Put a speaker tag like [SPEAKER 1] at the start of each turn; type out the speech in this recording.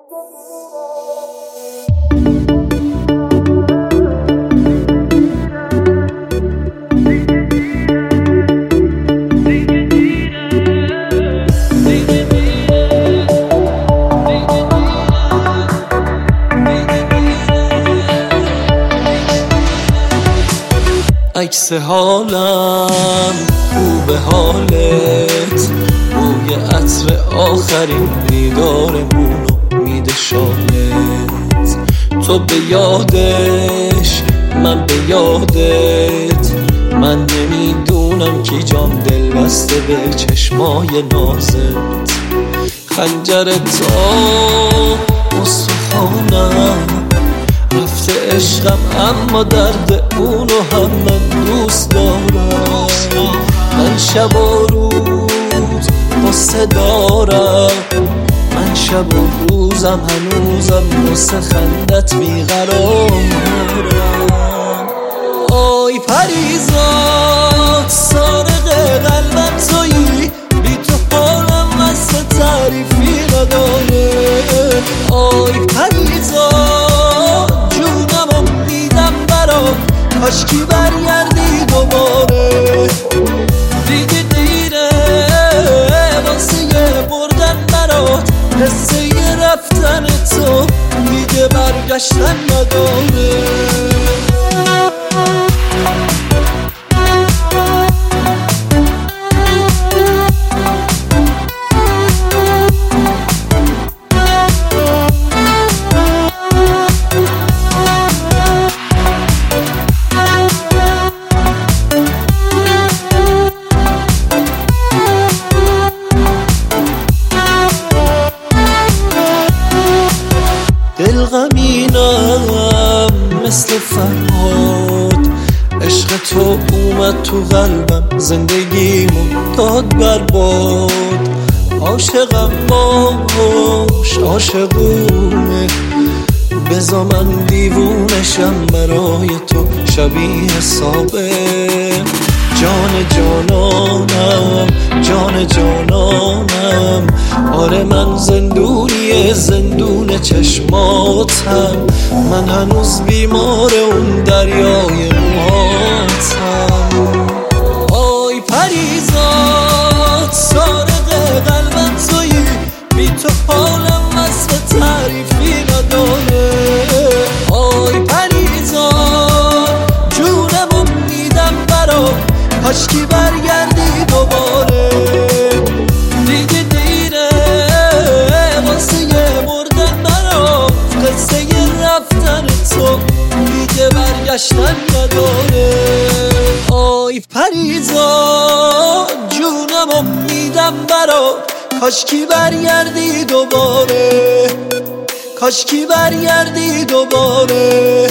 [SPEAKER 1] عکس حالم خوب حالت، بوی عطر آخرین دیدارمونو میده شالت. تو به یادش من به یادت، من نمیدونم کی جام دل بسته به چشمای نازت. خنجر تا استخوانم رفته عشقم، اما درد اونو هم من دوست دارم. من شب و روز قصه دارم، من شب و روزم هنوزم واسه خندت بیقرارم. آی پریزاد سارق قلبم تویی، بی تو حالم واسه تعریفی نداره. آی پریزاد جونمو میدم برات، کاشکی برگردی دوباره. دیگه دیره واسه بردن برات، قصه رفتن تو دیگه برگشتن نداره. دل غمینم مثل فرهاد، عشق تو اومد تو قلبم، زندگیمو داد برباد. عاشقم باش عاشقونه، بذار من دیوونشم برای تو شبیه سابق. جان جانانم جان جانانم، آره من زندونی زندون چشماتم. من هنوز بیمار اون دریای موهاتم. آی پریزاد سارق قلبم تویی، بی تو حالم وصف تعریفی نداره. آی پریزاد جونمو میدم برات، کاشکی برگردی دوباره. دیگه دیره واسه مردن برات، قصه رفتن تو دیگه برگشتن نداره. آی پریزاد جونمو میدم برات، کاشکی برگردی دوباره، کاشکی برگردی دوباره.